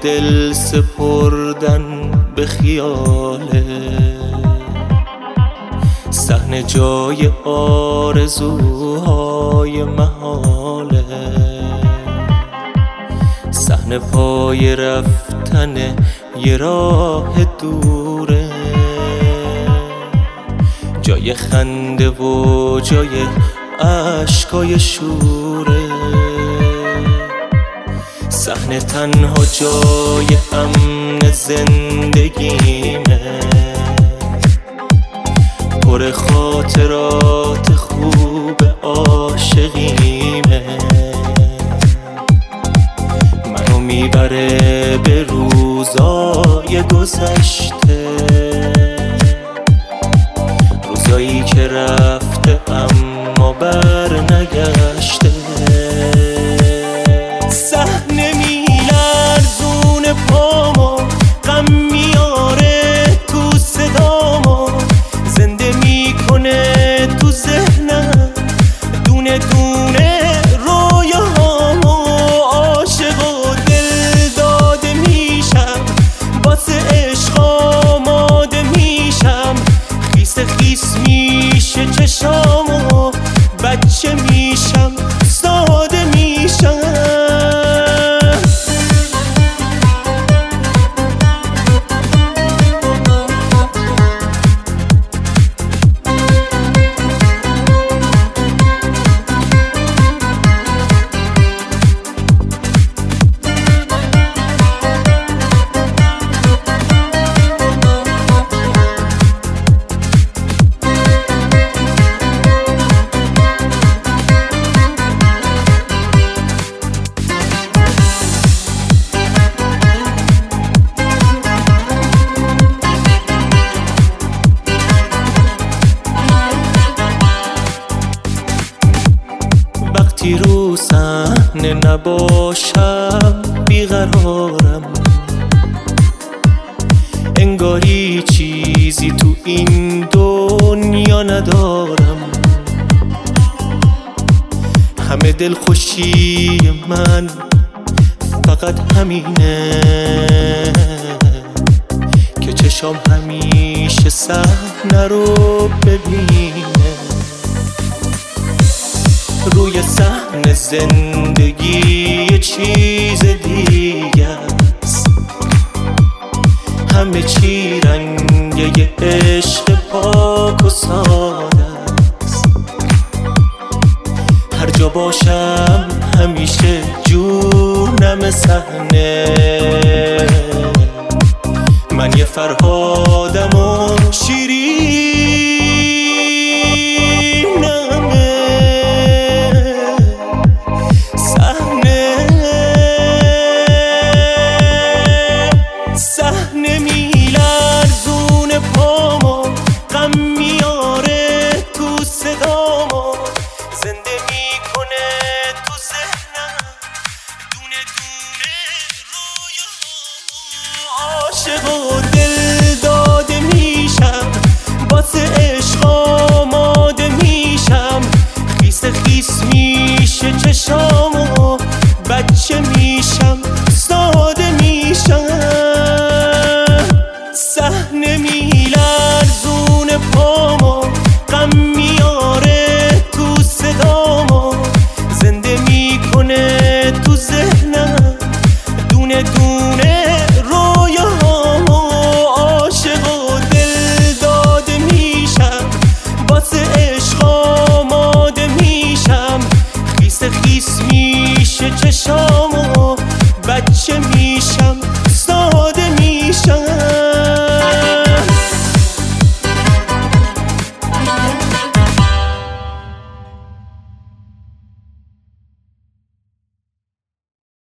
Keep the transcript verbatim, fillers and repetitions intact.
دل سپردن به خیاله، صحنه جای آرزوهای محاله، صحنه پای رفتن یه راه دوره، جای خنده و جای عشقای شوره، صحنه تنها جای امن زندگیمه، پر خاطرات خوب عاشقیمه، منو میبره به روزای گذشته، روزایی که رفته اما بر نگشته، صحنه میلرزونه پامو، غم میاره تو صدامو، زنده میکنه تو ذهنم دونه دونه رویاهامو، عاشق و دل داده میشم، واسه عشق آماده میشم، خیس خیس میشه چشامو، بچه میشم ساده میشم. وقتی رو صحنه نباشم بیقرارم، انگاری چیزی تو این دنیا ندارم، همه دلخوشی من فقط همینه که چشام همیشه صحنه رو ببینه، روی صحنه زندگی یه چیز دیگه است، همه چی رنگ یه عشق پاک و ساده است، هر جا باشم همیشه جونم صحنه، من یه فرهادم و شیرین